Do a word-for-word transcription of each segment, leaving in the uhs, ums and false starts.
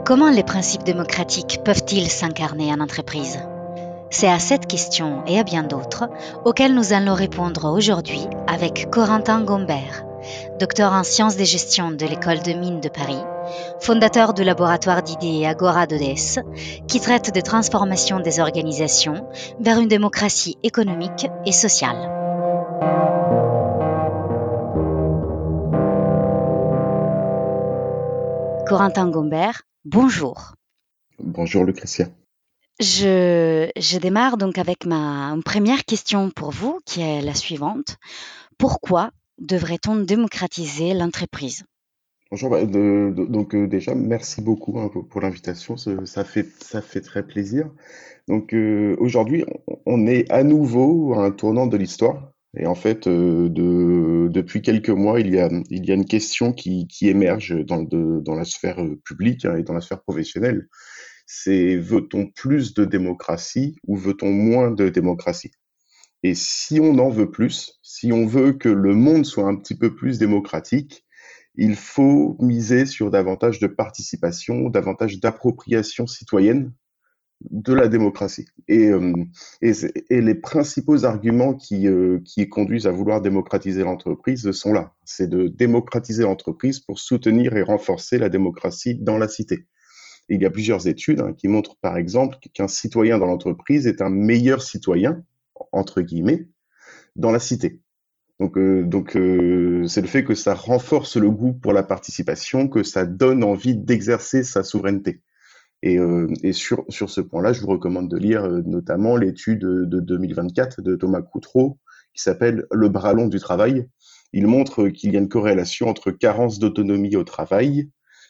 Comment les principes démocratiques peuvent-ils s'incarner en entreprise? C'est à cette question et à bien d'autres auxquelles nous allons répondre aujourd'hui avec Corentin Gombert, docteur en sciences de gestion de l'École de mines de Paris, fondateur du laboratoire d'idées Agora deux S, qui traite de transformation des organisations vers une démocratie économique et sociale. Corentin Gombert, bonjour. Bonjour Lucretia. Je, je démarre donc avec ma une première question pour vous, qui est la suivante. Pourquoi devrait-on démocratiser l'entreprise? Bonjour. bah, de- de- donc euh, déjà, merci beaucoup hein, pour, pour l'invitation. Ça, ça fait, ça fait très plaisir. Donc euh, aujourd'hui, on, on est à nouveau à un tournant de l'histoire. Et en fait, euh, de, depuis quelques mois, il y a, il y a une question qui, qui émerge dans, le- dans la sphère euh, publique hein, et dans la sphère professionnelle. C'est veut-on plus de démocratie ou veut-on moins de démocratie? Et si on en veut plus, si on veut que le monde soit un petit peu plus démocratique, il faut miser sur davantage de participation, davantage d'appropriation citoyenne de la démocratie. Et, euh, et, et les principaux arguments qui, euh, qui conduisent à vouloir démocratiser l'entreprise sont là. C'est de démocratiser l'entreprise pour soutenir et renforcer la démocratie dans la cité. Et il y a plusieurs études hein, qui montrent par exemple qu'un citoyen dans l'entreprise est un meilleur citoyen, entre guillemets, dans la cité. Donc, euh, donc euh, c'est le fait que ça renforce le goût pour la participation, que ça donne envie d'exercer sa souveraineté. Et, euh, et sur, sur ce point-là, je vous recommande de lire euh, notamment l'étude de deux mille vingt-quatre de Thomas Coutreau qui s'appelle Le bras long du travail. Il montre qu'il y a une corrélation entre carence d'autonomie au travail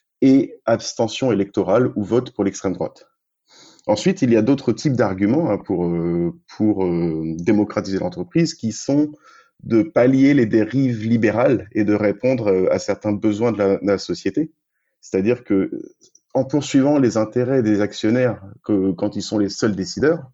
et abstention électorale ou vote pour l'extrême droite. Ensuite, il y a d'autres types d'arguments hein, pour, euh, pour euh, démocratiser l'entreprise qui sont de pallier les dérives libérales et de répondre euh, à certains besoins de la, de la société. C'est-à-dire que en poursuivant les intérêts des actionnaires que, quand ils sont les seuls décideurs,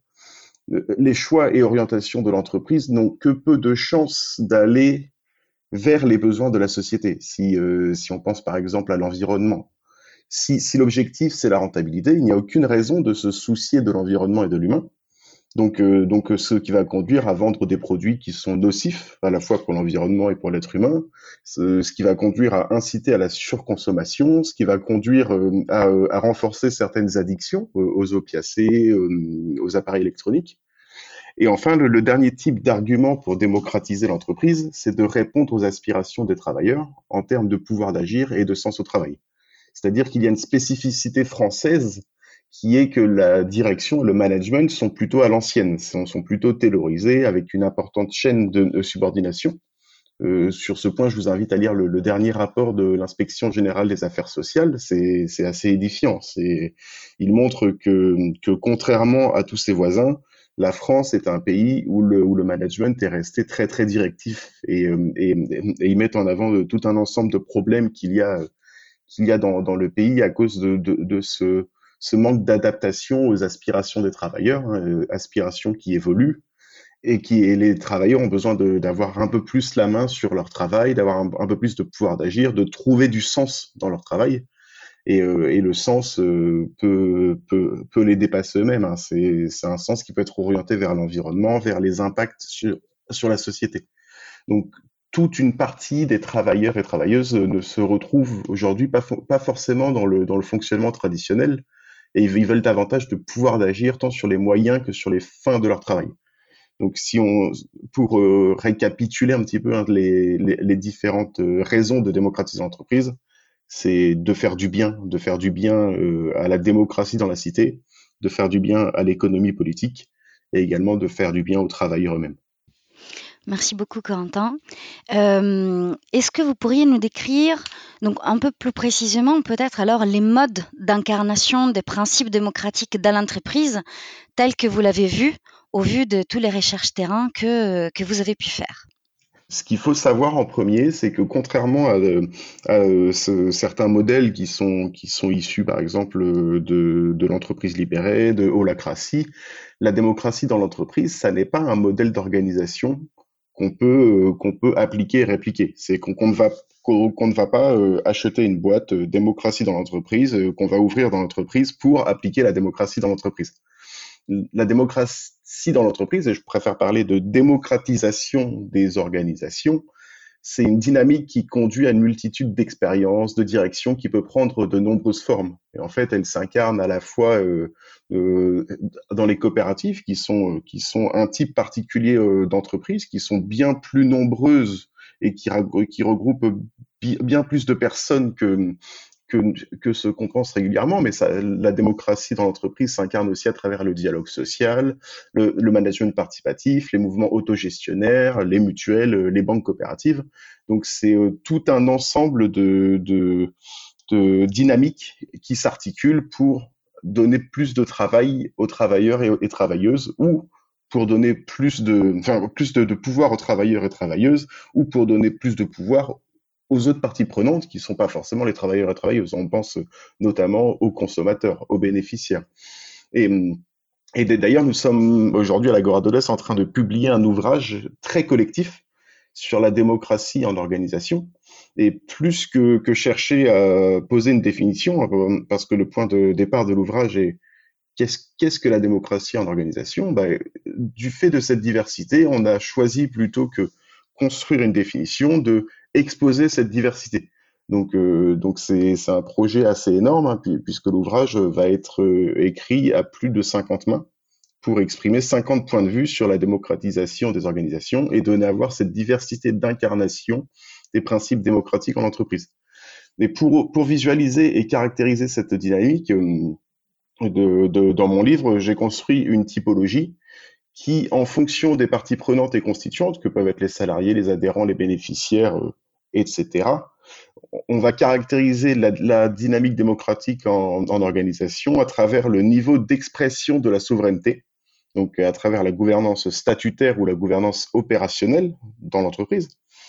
les choix et orientations de l'entreprise n'ont que peu de chances d'aller vers les besoins de la société. Si, euh, si on pense par exemple à l'environnement, si, si l'objectif c'est la rentabilité, il n'y a aucune raison de se soucier de l'environnement et de l'humain. Donc, euh, donc, ce qui va conduire à vendre des produits qui sont nocifs à la fois pour l'environnement et pour l'être humain, ce, ce qui va conduire à inciter à la surconsommation, ce qui va conduire euh, à, à renforcer certaines addictions euh, aux opiacés, euh, aux appareils électroniques. Et enfin, le, le dernier type d'argument pour démocratiser l'entreprise, c'est de répondre aux aspirations des travailleurs en termes de pouvoir d'agir et de sens au travail. C'est-à-dire qu'il y a une spécificité française qui est que la direction, le management sont plutôt à l'ancienne, sont, sont plutôt taylorisés avec une importante chaîne de, de subordination. Euh, sur ce point, je vous invite à lire le, le dernier rapport de l'inspection générale des affaires sociales. C'est, c'est assez édifiant. C'est, il montre que, que contrairement à tous ses voisins, la France est un pays où le, où le management est resté très très directif et, et, et ils mettent en avant tout un ensemble de problèmes qu'il y a qu'il y a dans, dans le pays à cause de, de, de ce, ce manque d'adaptation aux aspirations des travailleurs, hein, euh, aspirations qui évoluent et qui et les travailleurs ont besoin de, d'avoir un peu plus la main sur leur travail, d'avoir un, un peu plus de pouvoir d'agir, de trouver du sens dans leur travail. Et, euh, et le sens euh, peut, peut, peut les dépasser eux-mêmes. Hein. C'est, c'est un sens qui peut être orienté vers l'environnement, vers les impacts sur, sur la société. Donc, toute une partie des travailleurs et travailleuses ne se retrouvent aujourd'hui pas, pas forcément dans le, dans le fonctionnement traditionnel et ils veulent davantage de pouvoir d'agir tant sur les moyens que sur les fins de leur travail. Donc, si on, pour euh, récapituler un petit peu hein, les, les, les différentes euh, raisons de démocratiser l'entreprise, c'est de faire du bien, de faire du bien euh, à la démocratie dans la cité, de faire du bien à l'économie politique et également de faire du bien aux travailleurs eux-mêmes. Merci beaucoup, Corentin. Euh, est-ce que vous pourriez nous décrire, donc un peu plus précisément, peut-être alors les modes d'incarnation des principes démocratiques dans l'entreprise, tels que vous l'avez vu au vu de toutes les recherches terrain que, que vous avez pu faire? Ce qu'il faut savoir en premier, c'est que contrairement à, euh, à, euh, ce- certains modèles qui sont, qui sont issus, par exemple, euh, de, de l'entreprise libérée, de holacratie, la démocratie dans l'entreprise, ça n'est pas un modèle d'organisation qu'on peut euh, qu'on peut appliquer et répliquer. C'est qu'on qu'on ne va qu'on qu'on ne va pas euh, acheter une boîte euh, démocratie dans l'entreprise euh, qu'on va ouvrir dans l'entreprise pour appliquer la démocratie dans l'entreprise. La démocratie dans l'entreprise, et je préfère parler de démocratisation des organisations, c'est une dynamique qui conduit à une multitude d'expériences, de directions, qui peut prendre de nombreuses formes. Et en fait, elle s'incarne à la fois euh, euh, dans les coopératives, qui sont, qui sont un type particulier euh, d'entreprise, qui sont bien plus nombreuses et qui, qui regroupent bien plus de personnes que, que, que ce qu'on pense régulièrement, mais ça, la démocratie dans l'entreprise s'incarne aussi à travers le dialogue social, le, le management participatif, les mouvements autogestionnaires, les mutuelles, les banques coopératives. Donc c'est euh, tout un ensemble de, de, de dynamiques qui s'articulent pour donner plus de travail aux travailleurs et, et travailleuses, ou pour donner plus de, enfin, plus de, de pouvoir aux travailleurs et travailleuses, ou pour donner plus de pouvoir aux autres parties prenantes qui ne sont pas forcément les travailleurs et travailleuses. On pense notamment aux consommateurs, aux bénéficiaires. Et, et d'ailleurs, nous sommes aujourd'hui à l'Agora de l'Est en train de publier un ouvrage très collectif sur la démocratie en organisation. Et plus que, que chercher à poser une définition, parce que le point de départ de l'ouvrage est qu'est-ce, qu'est-ce que la démocratie en organisation? Ben, du fait de cette diversité, on a choisi plutôt que construire une définition de exposer cette diversité. Donc, euh, donc c'est, c'est un projet assez énorme, hein, puisque l'ouvrage va être euh, écrit à plus de cinquante mains pour exprimer cinquante points de vue sur la démocratisation des organisations et donner à voir cette diversité d'incarnation des principes démocratiques en entreprise. Mais pour, pour visualiser et caractériser cette dynamique, euh, de, de, dans mon livre, j'ai construit une typologie qui, en fonction des parties prenantes et constituantes, que peuvent être les salariés, les adhérents, les bénéficiaires, euh, et cetera, on va caractériser la, la dynamique démocratique en, en organisation à travers le niveau d'expression de la souveraineté, donc à travers la gouvernance statutaire ou la gouvernance opérationnelle dans l'entreprise,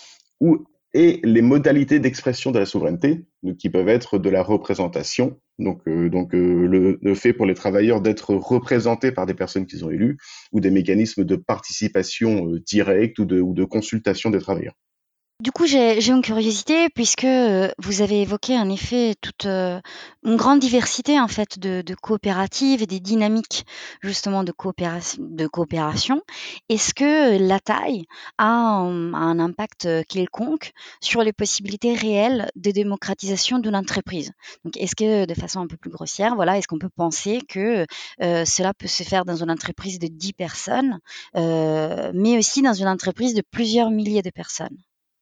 ou et les modalités d'expression de la souveraineté, donc, qui peuvent être de la représentation, donc, euh, donc euh, le, le fait pour les travailleurs d'être représentés par des personnes qu'ils ont élues, ou des mécanismes de participation euh, directe ou de, ou de consultation des travailleurs. Du coup, j'ai j'ai une curiosité puisque, heu, vous avez évoqué en effet toute, heu, une grande diversité en fait de de coopératives et des dynamiques justement de coopération de coopération. Est-ce que la taille a un un impact, heu, quelconque sur les possibilités réelles de démocratisation d'une entreprise? Donc est-ce que de façon un peu plus grossière, voilà, est-ce qu'on peut penser que, heu, cela peut se faire dans une entreprise de dix personnes, heu, mais aussi dans une entreprise de plusieurs milliers de personnes?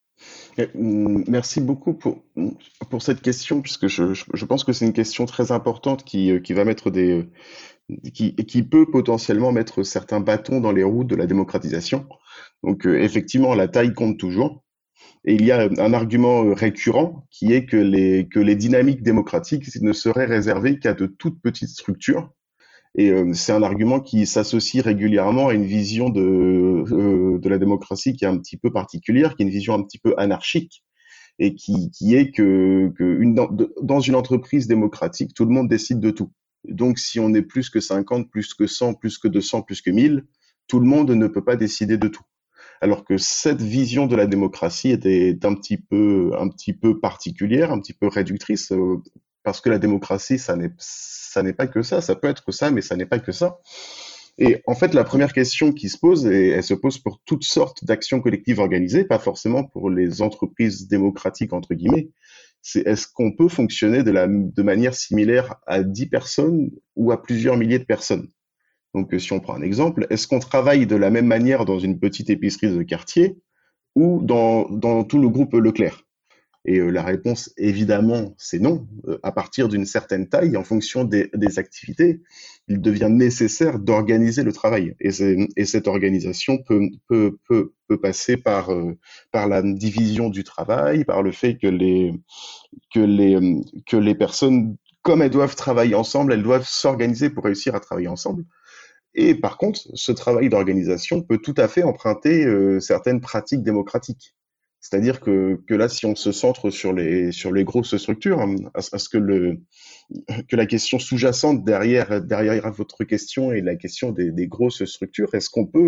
Merci beaucoup pour, pour cette question, puisque je, je, je pense que c'est une question très importante qui, euh, qui va mettre des, qui, qui peut potentiellement mettre certains bâtons dans les roues de la démocratisation. Donc, euh, effectivement, la taille compte toujours. Et il y a un argument euh, récurrent qui est que les, que les dynamiques démocratiques ne seraient réservées qu'à de toutes petites structures. Et euh, c'est un argument qui s'associe régulièrement à une vision de, euh, de la démocratie qui est un petit peu particulière, qui est une vision un petit peu anarchique, et qui, qui est que, que une, dans une entreprise démocratique, tout le monde décide de tout. Donc, si on est plus que cinquante, plus que cent, plus que deux cents, plus que mille, tout le monde ne peut pas décider de tout. Alors que cette vision de la démocratie est un petit peu, un petit peu particulière, un petit peu réductrice, euh, parce que la démocratie, ça n'est, ça n'est pas que ça. Ça peut être ça, mais ça n'est pas que ça. Et en fait, la première question qui se pose, et elle se pose pour toutes sortes d'actions collectives organisées, pas forcément pour les entreprises démocratiques, entre guillemets, c'est est-ce qu'on peut fonctionner de, la, de manière similaire à dix personnes ou à plusieurs milliers de personnes? Donc, si on prend un exemple, est-ce qu'on travaille de la même manière dans une petite épicerie de quartier ou dans, dans tout le groupe Leclerc? Et euh, la réponse, évidemment, c'est non. Euh, à partir d'une certaine taille, en fonction des, des activités, il devient nécessaire d'organiser le travail. Et, et cette organisation peut, peut, peut, peut passer par, euh, par la division du travail, par le fait que les, que les, que les personnes, comme elles doivent travailler ensemble, elles doivent s'organiser pour réussir à travailler ensemble. Et par contre, ce travail d'organisation peut tout à fait emprunter euh, certaines pratiques démocratiques. C'est-à-dire que, que là, si on se centre sur les, sur les grosses structures, hein, à, à ce que, le, que la question sous-jacente derrière, derrière votre question est la question des, des grosses structures, est-ce qu'on peut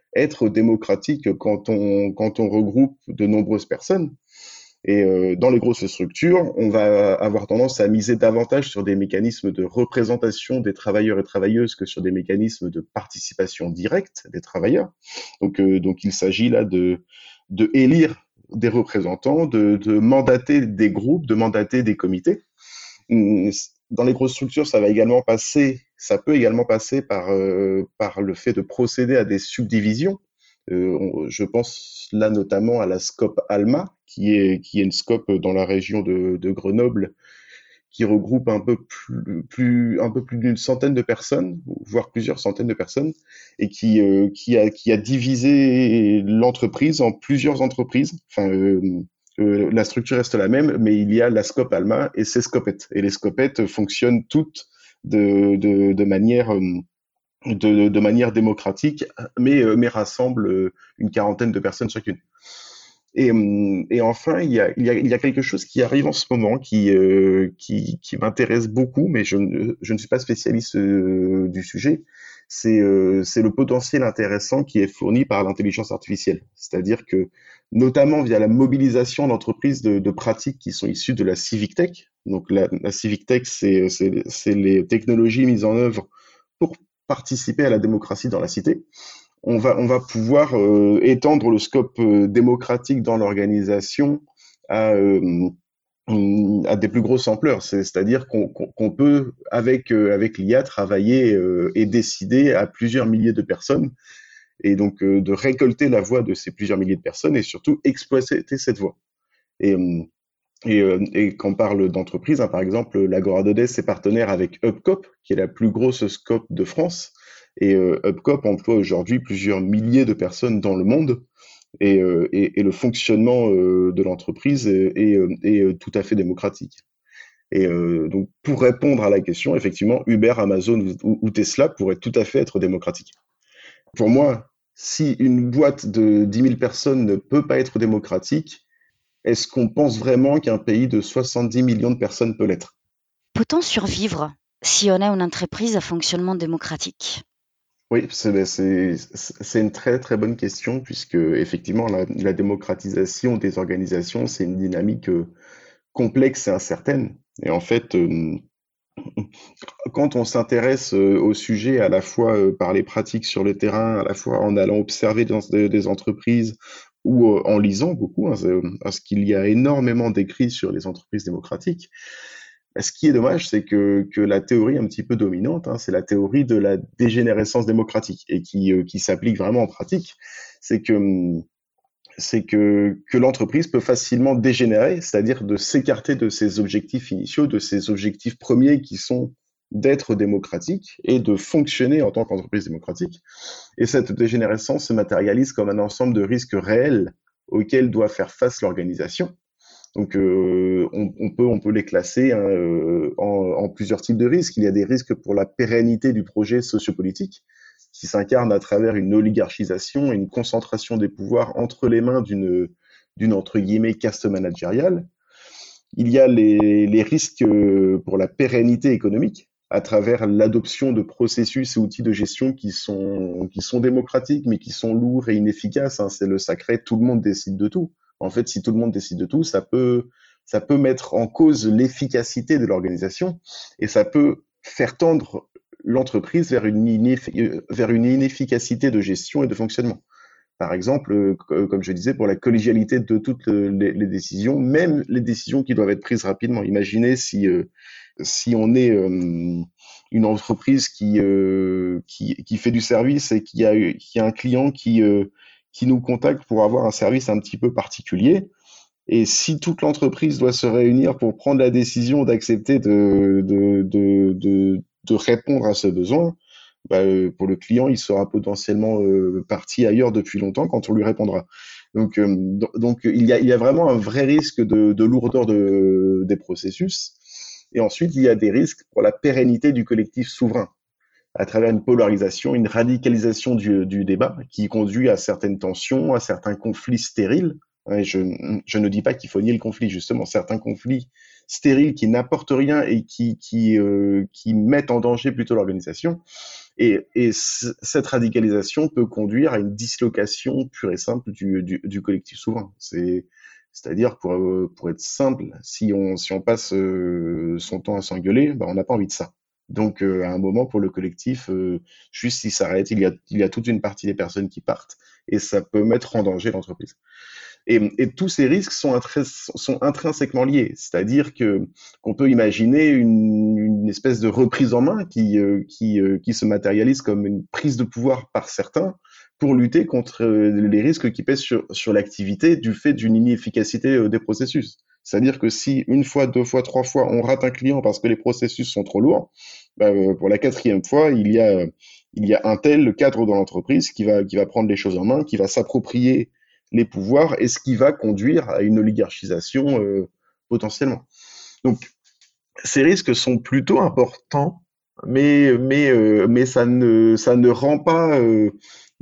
être démocratique quand on, quand on regroupe de nombreuses personnes. Et euh, dans les grosses structures, on va avoir tendance à miser davantage sur des mécanismes de représentation des travailleurs et travailleuses que sur des mécanismes de participation directe des travailleurs. Donc, euh, donc il s'agit là de, de élire des représentants, de, de mandater des groupes, de mandater des comités. Dans les grosses structures, ça va également passer, ça peut également passer par, euh, par le fait de procéder à des subdivisions. Euh, on- je pense là notamment à la SCOP ALMA, qui est, qui est une SCOP dans la région de, de Grenoble, qui regroupe un peu plus, plus un peu plus d'une centaine de personnes, voire plusieurs centaines de personnes, et qui, euh, qui a, qui a divisé l'entreprise en plusieurs entreprises. Enfin, euh, euh, la structure reste la même, mais il y a la SCOP ALMA et ses scopettes. Et les scopettes fonctionnent toutes de, de, de manière euh, de, de manière démocratique, mais, euh, mais rassemblent euh, une quarantaine de personnes chacune. Et, hum, et enfin, il y a, il y a, il y a quelque chose qui arrive en ce moment qui, euh, qui, qui m'intéresse beaucoup, mais je, ne- je ne suis pas spécialiste euh, du sujet. C'est euh, c'est le potentiel intéressant qui est fourni par l'intelligence artificielle. C'est-à-dire que, notamment via la mobilisation d'entreprises de, de pratiques qui sont issues de la civic tech. Donc la, la civic tech, c'est c'est- c'est les technologies mises en œuvre pour participer à la démocratie dans la cité. On va, on va pouvoir euh, étendre le scope euh, démocratique dans l'organisation à, euh, à des plus grosses ampleurs. C'est- C'est-à-dire qu'on qu'on- qu'on peut, avec, euh, avec l'I A, travailler euh, et décider à plusieurs milliers de personnes, et donc euh, de récolter la voix de ces plusieurs milliers de personnes et surtout exploiter cette voix. Et, euh, et, euh, et quand on parle d'entreprise, hein, par exemple, l'Agora d'Odès est partenaire avec Hubcop, qui est la plus grosse scope de France. Et euh, Hubcop emploie aujourd'hui plusieurs milliers de personnes dans le monde. Et, euh, et, et le fonctionnement euh, de l'entreprise est, est, euh, est, euh, tout à fait démocratique. Et euh, donc, pour répondre à la question, effectivement, Uber, Amazon ou, ou Tesla pourraient tout à fait être démocratiques. Pour moi, si une boîte de dix mille personnes ne peut pas être démocratique, est-ce qu'on pense vraiment qu'un pays de soixante-dix millions de personnes peut l'être? Peut-on survivre si on a une entreprise à fonctionnement démocratique? Oui, c'est ben, c'est- c'est une très très bonne question puisque effectivement la, la démocratisation des organisations, c'est une dynamique euh, complexe et incertaine. Et en fait, euh, quand on s'intéresse euh, au sujet à la fois euh, par les pratiques sur le terrain, à la fois en allant observer dans des, des entreprises ou euh, en lisant beaucoup, hein, c'est- parce qu'il y a énormément d'écrits sur les entreprises démocratiques. Ce qui est dommage, c'est que, que la théorie un petit peu dominante, hein, c'est la théorie de la dégénérescence démocratique et qui, euh, qui s'applique vraiment en pratique. C'est que, hum, c'est que, que l'entreprise peut facilement dégénérer, c'est-à-dire de s'écarter de ses objectifs initiaux, de ses objectifs premiers qui sont d'être démocratique et de fonctionner en tant qu'entreprise démocratique. Et cette dégénérescence se matérialise comme un ensemble de risques réels auxquels doit faire face l'organisation. Donc, euh, on, on peut, on peut les classer hein, euh, en, en plusieurs types de risques. Il y a des risques pour la pérennité du projet sociopolitique, qui s'incarne à travers une oligarchisation et une concentration des pouvoirs entre les mains d'une, d'une entre guillemets caste managériale. Il y a les, les risques euh, pour la pérennité économique à travers l'adoption de processus et outils de gestion qui sont, qui sont démocratiques, mais qui sont lourds et inefficaces. Hein. C'est le sacré, tout le monde décide de tout. En fait, si tout le monde décide de tout, ça peut, ça peut mettre en cause l'efficacité de l'organisation et ça peut faire tendre l'entreprise vers une, ineff- vers une inefficacité de gestion et de fonctionnement. Par exemple, euh, comme je disais, pour la collégialité de toutes les, les décisions, même les décisions qui doivent être prises rapidement. Imaginez si, euh, si on est euh, une entreprise qui, euh, qui, qui fait du service et qui a, qui a un client qui, euh, qui nous contacte pour avoir un service un petit peu particulier. Et si toute l'entreprise doit se réunir pour prendre la décision d'accepter de, de, de, de, de répondre à ce besoin, bah, euh, pour le client, il sera potentiellement euh, parti ailleurs depuis longtemps quand on lui répondra. Donc, euh, do- donc il y a, il y a vraiment un vrai risque de, de lourdeur de, des processus. Et ensuite, il y a des risques pour la pérennité du collectif souverain à travers une polarisation, une radicalisation du, du débat qui conduit à certaines tensions, à certains conflits stériles. Et je, je ne dis pas qu'il faut nier le conflit, justement, certains conflits stériles qui n'apportent rien et qui, qui, euh, qui mettent en danger plutôt l'organisation. Et, et c- cette radicalisation peut conduire à une dislocation pure et simple du, du, du collectif souverain. C'est, c'est-à-dire, pour, euh, pour être simple, si on, si on passe euh, son temps à s'engueuler, ben, on n'a pas envie de ça. Donc, euh, à un moment, pour le collectif, euh, juste il s'arrête, il y a, il y a toute une partie des personnes qui partent, et ça peut mettre en danger l'entreprise. Et, et tous ces risques sont, intrins- sont intrinsèquement liés, c'est-à-dire que qu'on peut imaginer une, une espèce de reprise en main qui, euh, qui, euh, qui se matérialise comme une prise de pouvoir par certains pour lutter contre euh, les risques qui pèsent sur, sur l'activité du fait d'une inefficacité euh, des processus. C'est-à-dire que si une fois, deux fois, trois fois, on rate un client parce que les processus sont trop lourds, bah, euh, pour la quatrième fois, il y a, il y a un tel cadre dans l'entreprise qui va, qui va prendre les choses en main, qui va s'approprier les pouvoirs et ce qui va conduire à une oligarchisation euh, potentiellement. Donc, ces risques sont plutôt importants, mais, mais, euh, mais ça, ne, ça ne rend pas euh,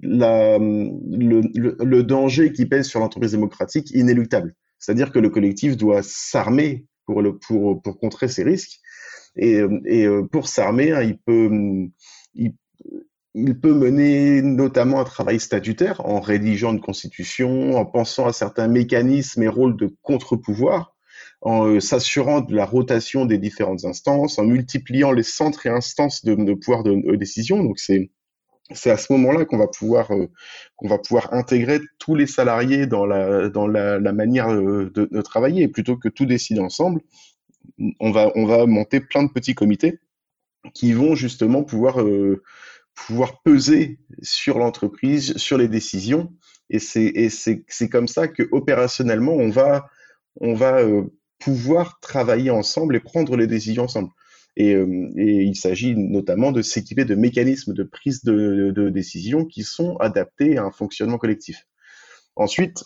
la, le, le, le danger qui pèse sur l'entreprise démocratique inéluctable. C'est-à-dire que le collectif doit s'armer pour, le, pour, pour contrer ces risques. Et, et euh, pour s'armer, hein, il peut, il, il peut mener notamment un travail statutaire en rédigeant une constitution, en pensant à certains mécanismes et rôles de contre-pouvoir, en euh, s'assurant de la rotation des différentes instances, en multipliant les centres et instances de, de pouvoir de, de décision. Donc c'est c'est à ce moment-là qu'on va pouvoir euh, qu'on va pouvoir intégrer tous les salariés dans la dans la, la manière de, de travailler. Et plutôt que tout décider ensemble, on va on va monter plein de petits comités qui vont justement pouvoir euh, pouvoir peser sur l'entreprise, sur les décisions. Et c'est et c'est c'est comme ça que opérationnellement on va on va euh, pouvoir travailler ensemble et prendre les décisions ensemble. Et, euh, et il s'agit notamment de s'équiper de mécanismes de prise de, de décision qui sont adaptés à un fonctionnement collectif. Ensuite,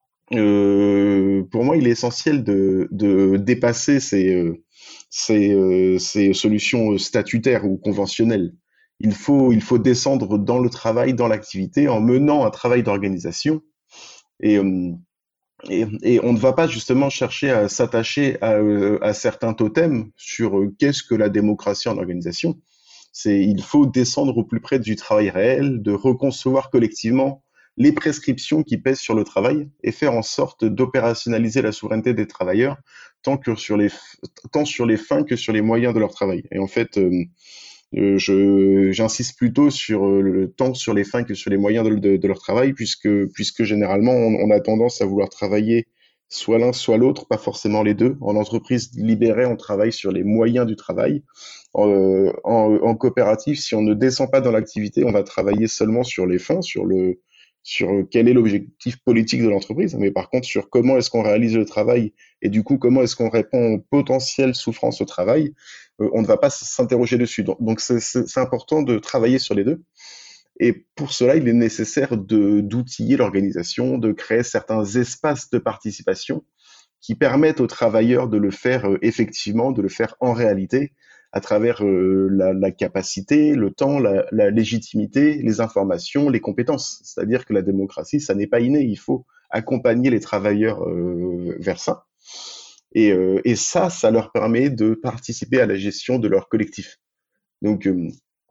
euh, pour moi, il est essentiel de, de dépasser ces, euh, ces, euh, ces solutions statutaires ou conventionnelles. Il faut, il faut descendre dans le travail, dans l'activité, en menant un travail d'organisation. Et, euh, et, et on ne va pas justement chercher à s'attacher à, euh, à certains totems sur euh, qu'est-ce que la démocratie en organisation. C'est, il faut descendre au plus près du travail réel, de reconcevoir collectivement les prescriptions qui pèsent sur le travail et faire en sorte d'opérationnaliser la souveraineté des travailleurs tant que sur les, tant sur les fins que sur les moyens de leur travail. Et en fait, euh, euh, je, j'insiste plutôt sur euh, le temps sur les fins que sur les moyens de, de, de leur travail, puisque, puisque généralement on, on a tendance à vouloir travailler soit l'un, soit l'autre, pas forcément les deux. En entreprise libérée, on travaille sur les moyens du travail. En, euh, en, en coopérative, si on ne descend pas dans l'activité, on va travailler seulement sur les fins, sur le, sur quel est l'objectif politique de l'entreprise. Mais par contre, sur comment est-ce qu'on réalise le travail et du coup, comment est-ce qu'on répond aux potentielles souffrances au travail, euh, on ne va pas s'interroger dessus. Donc, donc c'est, c'est, c'est important de travailler sur les deux. Et pour cela, il est nécessaire de, d'outiller l'organisation, de créer certains espaces de participation qui permettent aux travailleurs de le faire euh, effectivement, de le faire en réalité, à travers euh, la, la capacité, le temps, la, la légitimité, les informations, les compétences. C'est-à-dire que la démocratie, ça n'est pas inné, il faut accompagner les travailleurs euh, vers ça. Et, euh, et ça, ça leur permet de participer à la gestion de leur collectif. Donc, euh,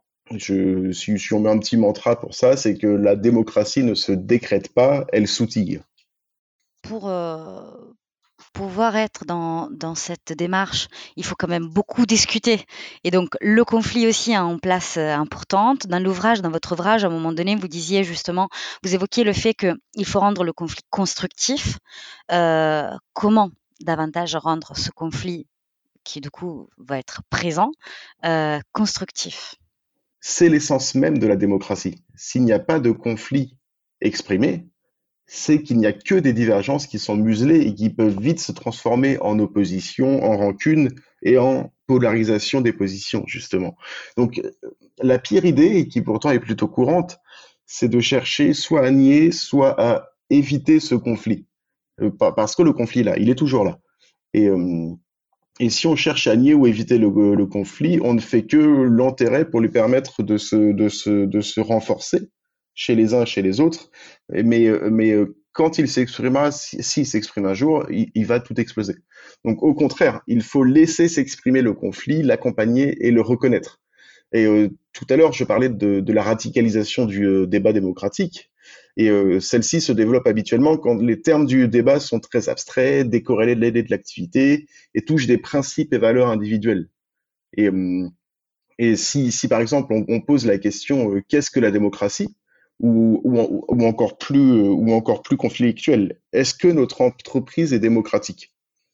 je, si, si on met un petit mantra pour ça, c'est que la démocratie ne se décrète pas, elle s'outille. Pour euh, pouvoir être dans, dans cette démarche, il faut quand même beaucoup discuter. Et donc, le conflit aussi a une place euh, importante. Dans l'ouvrage, dans votre ouvrage, à un moment donné, vous disiez justement, vous évoquiez le fait qu'il faut rendre le conflit constructif. Euh, comment davantage rendre ce conflit, qui du coup va être présent, euh, constructif? C'est l'essence même de la démocratie. S'il n'y a pas de conflit exprimé, c'est qu'il n'y a que des divergences qui sont muselées et qui peuvent vite se transformer en opposition, en rancune et en polarisation des positions, justement. Donc, la pire idée, et qui pourtant est plutôt courante, c'est de chercher soit à nier, soit à éviter ce conflit. Euh, parce que le conflit, là, il est toujours là. Et, euh, et si on cherche à nier ou éviter le, le conflit, on ne fait que l'enterrer pour lui permettre de se, de se, de se renforcer chez les uns et chez les autres. Mais, mais euh, quand il s'exprimera, s'il si, s'exprime un jour, il, il va tout exploser. Donc au contraire, il faut laisser s'exprimer le conflit, l'accompagner et le reconnaître. Et euh, tout à l'heure, je parlais de, de la radicalisation du euh, débat démocratique. Et euh, celle-ci se développe habituellement quand les termes du débat sont très abstraits, décorrélés de l'aide et de l'activité, et touchent des principes et valeurs individuelles. Et, euh, et si, si par exemple on, on pose la question euh, qu'est-ce que la démocratie, ou, ou, en- ou encore plus euh, ou encore plus conflictuel, est-ce que notre entreprise est démocratique?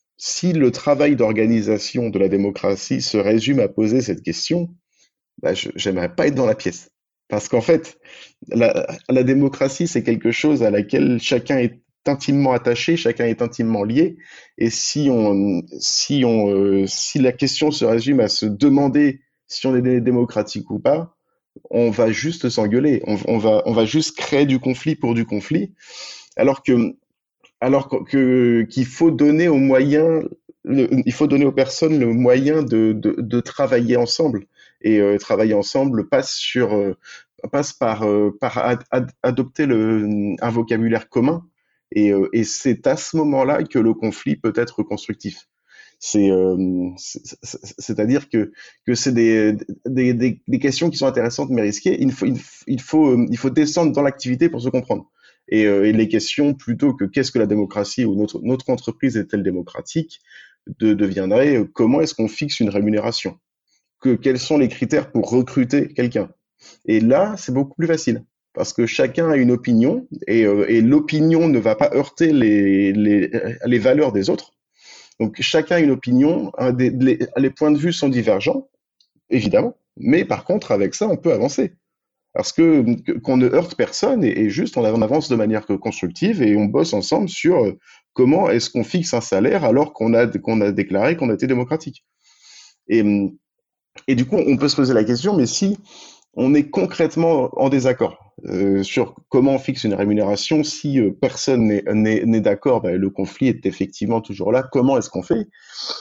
Si le travail d'organisation de la démocratie se résume à poser cette question, bah, je, j'aimerais pas être dans la pièce. Parce qu'en fait, la, la démocratie, c'est quelque chose à laquelle chacun est intimement attaché, chacun est intimement lié. Et si on, si on, euh, si la question se résume à se demander si on est dé- démocratique ou pas, on va juste s'engueuler. On, on va, on va juste créer du conflit pour du conflit. Alors que alors que, que- qu'il faut donner aux moyens, le- il faut donner aux personnes le moyen de, de, de travailler ensemble. Et euh, travailler ensemble passe sur, euh, passe par, euh, par ad- ad- adopter le, un vocabulaire commun. Et, euh, et c'est à ce moment-là que le conflit peut être constructif. C'est, euh, c'est- c'est- c'est-à-dire que, que c'est des, des, des, des questions qui sont intéressantes mais risquées. Il faut, il faut, il faut, euh, il faut descendre dans l'activité pour se comprendre. Et, euh, et les questions, plutôt que qu'est-ce que la démocratie ou notre, notre entreprise est-elle démocratique, de, deviendraient euh, comment est-ce qu'on fixe une rémunération? Que, quels sont les critères pour recruter quelqu'un? Et là, c'est beaucoup plus facile. Parce que chacun a une opinion et, euh, et l'opinion ne va pas heurter les, les, les valeurs des autres. Donc chacun a une opinion, un des- les, les points de vue sont divergents, évidemment, mais par contre, avec ça, on peut avancer. Parce que que- qu'on ne heurte personne et, et juste on avance de manière constructive et on bosse ensemble sur euh, comment est-ce qu'on fixe un salaire alors qu'on a, qu'on a déclaré qu'on était démocratique. Et, hum, et du coup, on peut se poser la question, mais si on est concrètement en désaccord euh, sur comment on fixe une rémunération, si euh, personne n'est n'est- n'est d'accord, ben, le conflit est effectivement toujours là. Comment est-ce qu'on fait?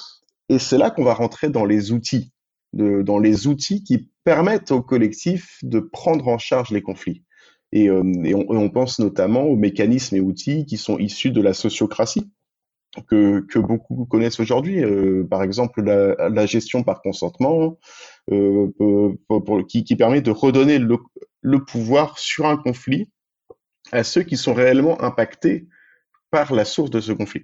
Et c'est là qu'on va rentrer dans les outils, de, dans les outils qui permettent au collectif de prendre en charge les conflits. Et, euh, et, on, et on pense notamment aux mécanismes et outils qui sont issus de la sociocratie, que, que beaucoup connaissent aujourd'hui. Euh, par exemple, la, la gestion par consentement, euh, pour- pour- qui, qui permet de redonner le, le pouvoir sur un conflit à ceux qui sont réellement impactés par la source de ce conflit.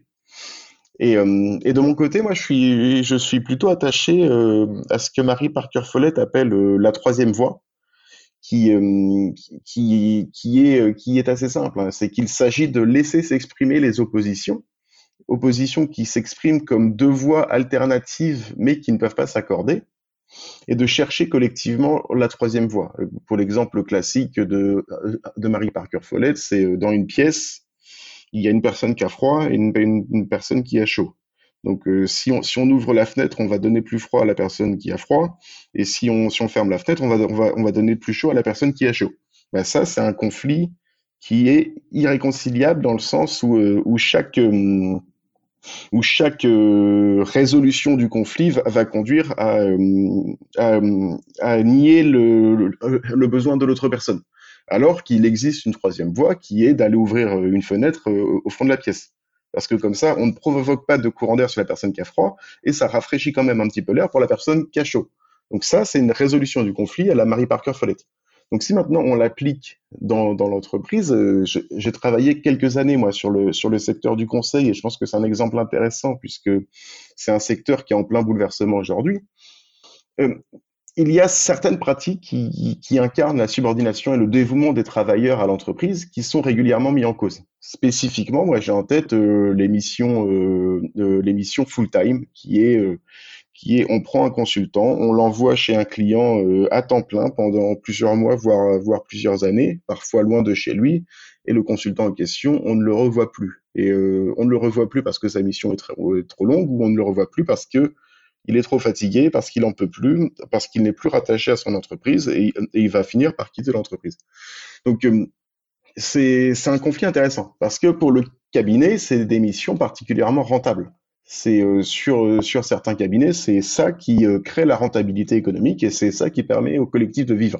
Et, euh, et de mon côté, moi, je suis, je suis plutôt attaché euh, à ce que Marie Parker Follett appelle euh, la troisième voie, qui, euh, qui, qui est, qui est assez simple, hein. C'est qu'il s'agit de laisser s'exprimer les oppositions, oppositions qui s'expriment comme deux voies alternatives, mais qui ne peuvent pas s'accorder, et de chercher collectivement la troisième voie. Pour l'exemple classique de, de Marie Parker Follett, c'est euh, dans une pièce, il y a une personne qui a froid et une, une, une personne qui a chaud. Donc, euh, si, on, si on ouvre la fenêtre, on va donner plus froid à la personne qui a froid. Et si on, si on ferme la fenêtre, on va, on, va, on va donner plus chaud à la personne qui a chaud. Ben ça, c'est un conflit qui est irréconciliable dans le sens où, euh, où chaque, euh, où chaque euh, résolution du conflit va, va conduire à, euh, à, à nier le, le, le besoin de l'autre personne. Alors qu'il existe une troisième voie qui est d'aller ouvrir une fenêtre euh, au fond de la pièce. Parce que comme ça, on ne provoque pas de courant d'air sur la personne qui a froid et ça rafraîchit quand même un petit peu l'air pour la personne qui a chaud. Donc ça, c'est une résolution du conflit à la Marie Parker Follett. Donc si maintenant on l'applique dans, dans l'entreprise, euh, j'ai j'ai travaillé quelques années moi sur le, sur le secteur du conseil et je pense que c'est un exemple intéressant puisque c'est un secteur qui est en plein bouleversement aujourd'hui. Euh, il y a certaines pratiques qui, qui incarnent la subordination et le dévouement des travailleurs à l'entreprise qui sont régulièrement mis en cause. Spécifiquement, moi j'ai en tête euh, l'émission euh, euh, l'émission full time qui est euh, qui est on prend un consultant, on l'envoie chez un client euh, à temps plein pendant plusieurs mois, voire, voire plusieurs années, parfois loin de chez lui, et le consultant en question, on ne le revoit plus. Et euh, on ne le revoit plus parce que sa mission est, très, est trop longue, ou on ne le revoit plus parce que il est trop fatigué, parce qu'il en peut plus, parce qu'il n'est plus rattaché à son entreprise, et, et il va finir par quitter l'entreprise. Donc euh, c'est c'est un conflit intéressant parce que pour le cabinet, c'est des missions particulièrement rentables. C'est euh, sur euh, sur certains cabinets, c'est ça qui euh, crée la rentabilité économique et c'est ça qui permet au collectif de vivre.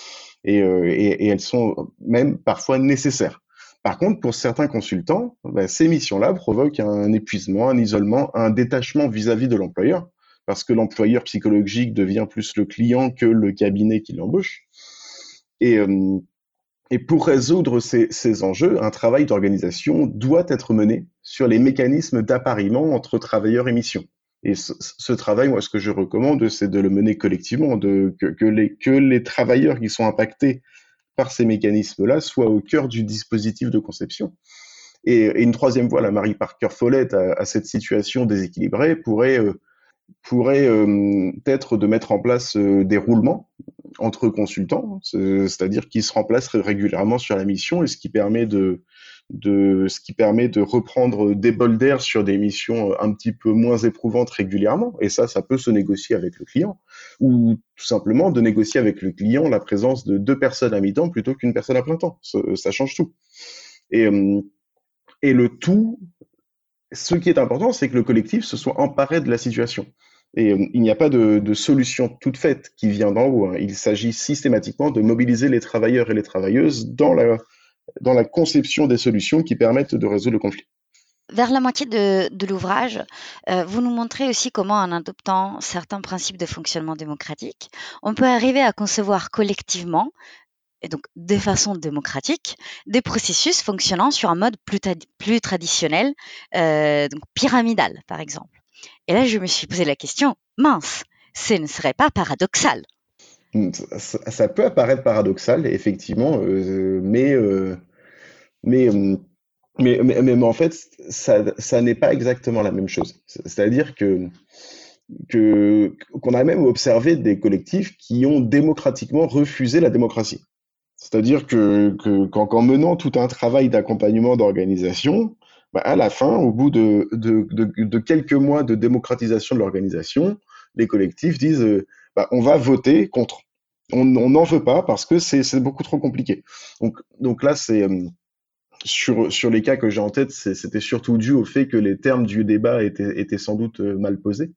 Et, euh, et, et elles sont même parfois nécessaires. Par contre, pour certains consultants, bah, ces missions-là provoquent un épuisement, un isolement, un détachement vis-à-vis de l'employeur parce que l'employeur psychologique devient plus le client que le cabinet qui l'embauche. Et, euh, et pour résoudre ces, ces enjeux, un travail d'organisation doit être mené sur les mécanismes d'appariement entre travailleurs et mission. Et ce, ce travail, moi, ce que je recommande, c'est de le mener collectivement, de, que, que, les, que les travailleurs qui sont impactés par ces mécanismes-là soient au cœur du dispositif de conception. Et, et une troisième voie, la Marie Parker Follett, à, à cette situation déséquilibrée, pourrait, euh, pourrait euh, être de mettre en place euh, des roulements entre consultants, c'est-à-dire qui se remplacent régulièrement sur la mission, et ce qui permet de, de, ce qui permet de reprendre des bols d'air sur des missions un petit peu moins éprouvantes régulièrement. Et ça, ça peut se négocier avec le client, ou tout simplement de négocier avec le client la présence de deux personnes à mi-temps plutôt qu'une personne à plein temps. Ça, ça change tout. Et, et le tout, ce qui est important, c'est que le collectif se soit emparé de la situation. Et euh, il n'y a pas de, de solution toute faite qui vient d'en haut, hein. Il s'agit systématiquement de mobiliser les travailleurs et les travailleuses dans la, dans la conception des solutions qui permettent de résoudre le conflit. Vers la moitié de, de l'ouvrage, euh, vous nous montrez aussi comment, en adoptant certains principes de fonctionnement démocratique, on peut arriver à concevoir collectivement, et donc de façon démocratique, des processus fonctionnant sur un mode plus, ta- plus traditionnel, euh, donc pyramidal par exemple. Et là, je me suis posé la question, mince, ce ne serait pas paradoxal. Ça, ça peut apparaître paradoxal, effectivement, euh, mais, euh, mais, euh, mais, mais, mais, en fait, ça, ça n'est pas exactement la même chose. C'est-à-dire que, que, qu'on a même observé des collectifs qui ont démocratiquement refusé la démocratie. C'est-à-dire que, que qu'en, qu'en menant tout un travail d'accompagnement d'organisation, bah, à la fin, au bout de, de, de, de quelques mois de démocratisation de l'organisation, les collectifs disent euh, bah, on va voter contre. On n'en veut pas parce que c'est, c'est beaucoup trop compliqué. Donc, donc là, c'est euh, sur, sur les cas que j'ai en tête, c'est, c'était surtout dû au fait que les termes du débat étaient, étaient sans doute euh, mal posés.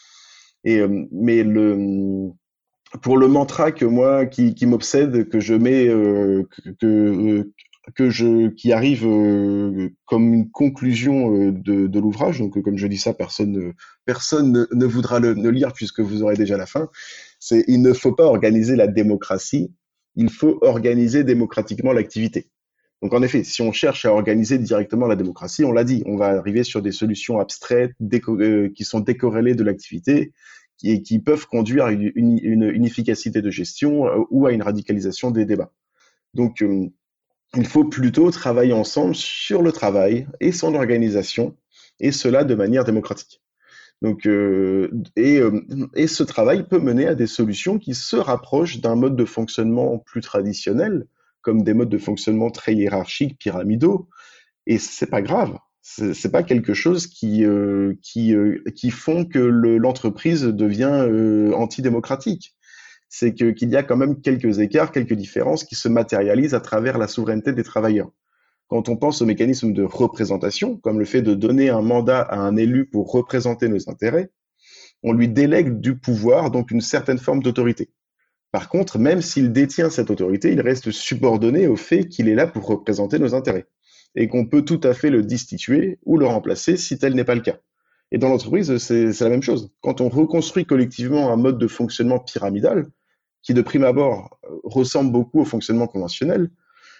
Et, euh, mais le, pour le mantra que moi qui, qui m'obsède, que je mets, euh, que, que, que je qui arrive euh, comme une conclusion euh, de, de l'ouvrage. Donc, comme je dis ça, personne ne, personne ne, ne voudra le, le lire puisque vous aurez déjà la fin. C'est il ne faut pas organiser la démocratie, il faut organiser démocratiquement l'activité. Donc, en effet, si on cherche à organiser directement la démocratie, on l'a dit, on va arriver sur des solutions abstraites déco- euh, qui sont décorrélées de l'activité qui, qui peuvent conduire à une, une, une efficacité de gestion euh, ou à une radicalisation des débats. Donc, euh, il faut plutôt travailler ensemble sur le travail et son organisation, et cela de manière démocratique. Donc, euh, et, euh, et ce travail peut mener à des solutions qui se rapprochent d'un mode de fonctionnement plus traditionnel, comme des modes de fonctionnement très hiérarchiques, pyramidaux, et c'est pas grave. C'est c'est pas quelque chose qui euh, qui euh, qui font que le, l'entreprise devient euh, antidémocratique. C'est que qu'il y a quand même quelques écarts, quelques différences qui se matérialisent à travers la souveraineté des travailleurs. Quand on pense au mécanisme de représentation, comme le fait de donner un mandat à un élu pour représenter nos intérêts, on lui délègue du pouvoir, donc une certaine forme d'autorité. Par contre, même s'il détient cette autorité, il reste subordonné au fait qu'il est là pour représenter nos intérêts et qu'on peut tout à fait le destituer ou le remplacer si tel n'est pas le cas. Et dans l'entreprise, c'est, c'est la même chose. Quand on reconstruit collectivement un mode de fonctionnement pyramidal, qui de prime abord ressemble beaucoup au fonctionnement conventionnel,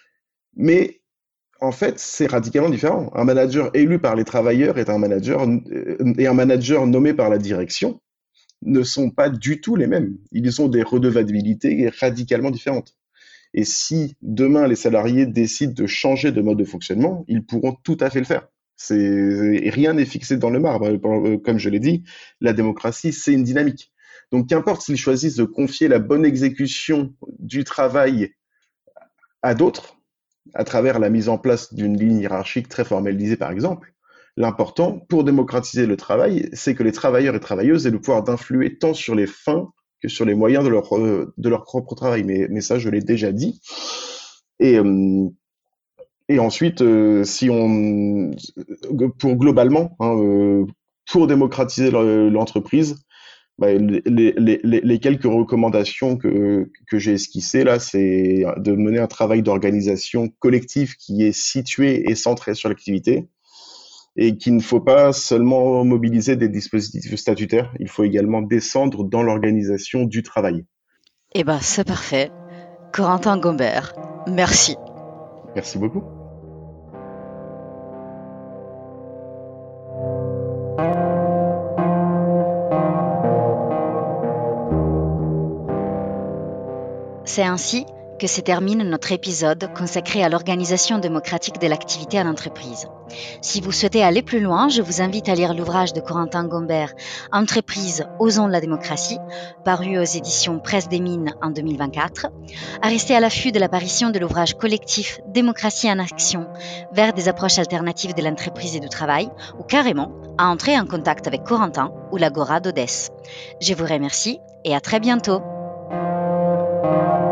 mais en fait, c'est radicalement différent. Un manager élu par les travailleurs est un manager et un manager nommé par la direction ne sont pas du tout les mêmes. Ils ont des redevabilités radicalement différentes. Et si demain les salariés décident de changer de mode de fonctionnement, ils pourront tout à fait le faire. C'est, rien n'est fixé dans le marbre. Comme je l'ai dit, la démocratie, c'est une dynamique. Donc, qu'importe s'ils choisissent de confier la bonne exécution du travail à d'autres, à travers la mise en place d'une ligne hiérarchique très formalisée, par exemple, l'important pour démocratiser le travail, c'est que les travailleurs et travailleuses aient le pouvoir d'influer tant sur les fins que sur les moyens de leur, euh, de leur propre travail. Mais, mais ça, je l'ai déjà dit. Et, euh, et ensuite, euh, si on, pour globalement, hein, euh, pour démocratiser l'entreprise, bah, les, les, les, les quelques recommandations que, que j'ai esquissées là, c'est de mener un travail d'organisation collective qui est situé et centré sur l'activité, et qu'il ne faut pas seulement mobiliser des dispositifs statutaires, il faut également descendre dans l'organisation du travail. Eh ben, c'est parfait. Corentin Gombert, merci. Merci beaucoup. C'est ainsi que se termine notre épisode consacré à l'organisation démocratique de l'activité en entreprise. Si vous souhaitez aller plus loin, je vous invite à lire l'ouvrage de Corentin Gombert, Entreprise, osons la démocratie, paru aux éditions Presse des Mines en deux mille vingt-quatre, à rester à l'affût de l'apparition de l'ouvrage collectif Démocratie en action vers des approches alternatives de l'entreprise et du travail, ou carrément à entrer en contact avec Corentin ou l'Agora d'Odès. Je vous remercie et à très bientôt.